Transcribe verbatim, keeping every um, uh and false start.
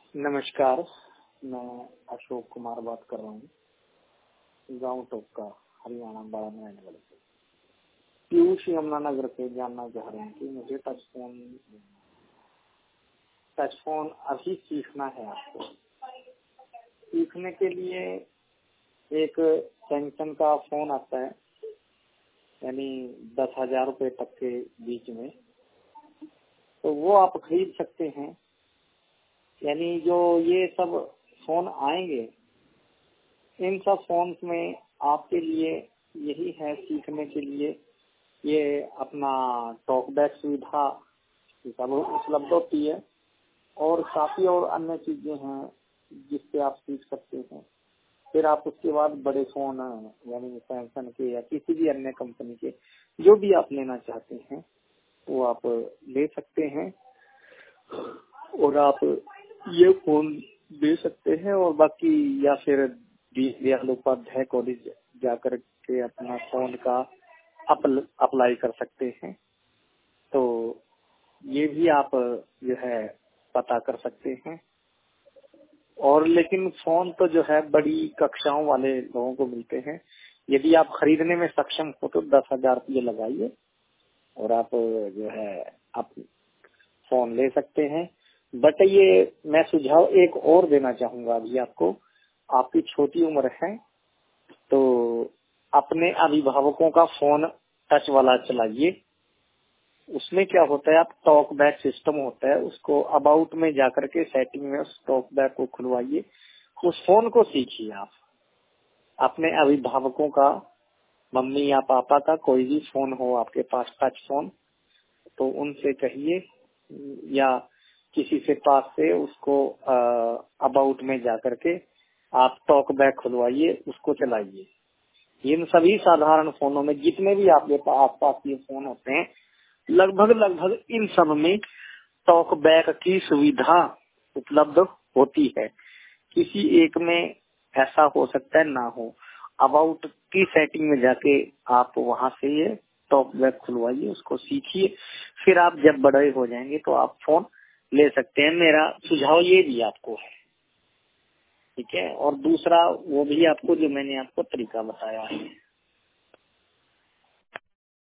नमस्कार, मैं अशोक कुमार बात कर रहा हूँ, गांव टोका, हरियाणा, बाड़ा में रहने वाले से। पीयूष यमुनानगर से जानना चाह रहे हैं कि मुझे टच फोन टच फोन अभी सीखना है। आपको सीखने के लिए एक सैमसंग का फोन आता है, यानी दस हजार रुपए तक के बीच में, तो वो आप खरीद सकते हैं। यानी जो ये सब फोन आएंगे, इन सब फोन में आपके लिए यही है सीखने के लिए, ये अपना टॉकबैक सुविधा सब उपलब्ध होती है और काफी और अन्य चीजें हैं जिससे आप सीख सकते हैं। फिर आप उसके बाद बड़े फोन यानी सैमसंग के या किसी भी अन्य कंपनी के जो भी आप लेना चाहते हैं वो आप ले सकते हैं और आप ये फोन दे सकते हैं। और बाकी या फिर दीनदयाल उपाध्याय कॉलेज जाकर के अपना फोन का अपल, अप्लाई कर सकते हैं। तो ये भी आप जो है पता कर सकते हैं। और लेकिन फोन तो जो है बड़ी कक्षाओं वाले लोगों को मिलते हैं। यदि आप खरीदने में सक्षम हो तो दस हजार रुपये लगाइए और आप जो है आप फोन ले सकते हैं। बट ये मैं सुझाव एक और देना चाहूंगा अभी आपको, आपकी छोटी उम्र है तो अपने अभिभावकों का फोन टच वाला चलाइए। उसमें क्या होता है, आप टॉक बैक सिस्टम होता है, उसको अबाउट में जाकर के सेटिंग में उस टॉक बैक को खुलवाइए, उस फोन को सीखिए। आप अपने अभिभावकों का, मम्मी या पापा का कोई भी फोन हो आपके पास टच फोन, तो उनसे कहिए या किसी से पास से उसको अबाउट में जाकर के आप टॉक बैक खुलवाइए, उसको चलाइए। इन सभी साधारण फोनों में जितने भी आपके आस पास ये फोन होते हैं, लगभग लगभग इन सब में टॉक बैक की सुविधा उपलब्ध होती है। किसी एक में ऐसा हो सकता है ना हो। अबाउट की सेटिंग में जाके आप वहां से ये टॉक बैक खुलवाइए, उसको सीखिए। फिर आप जब बड़े हो जाएंगे तो आप फोन ले सकते हैं। मेरा सुझाव ये भी आपको है, ठीक है। और दूसरा वो भी आपको जो मैंने आपको तरीका बताया है।